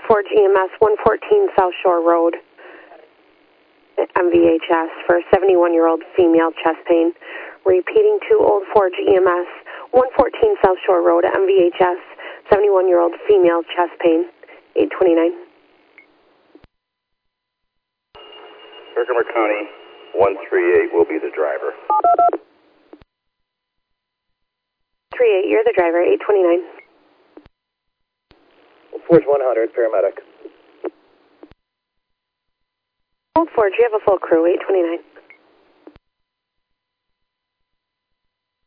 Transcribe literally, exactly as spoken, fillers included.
Forge E M S, one fourteen South Shore Road, M V H S, for a seventy-one-year-old female chest pain. Repeating to Old Forge E M S, one fourteen South Shore Road, M V H S, seventy-one-year-old female chest pain, eight twenty-nine. Herkimer County, one three eight will be the driver. three eight, you're the driver, eight twenty-nine. Forge one hundred, paramedic. Old Forge, you have a full crew, eight twenty-nine.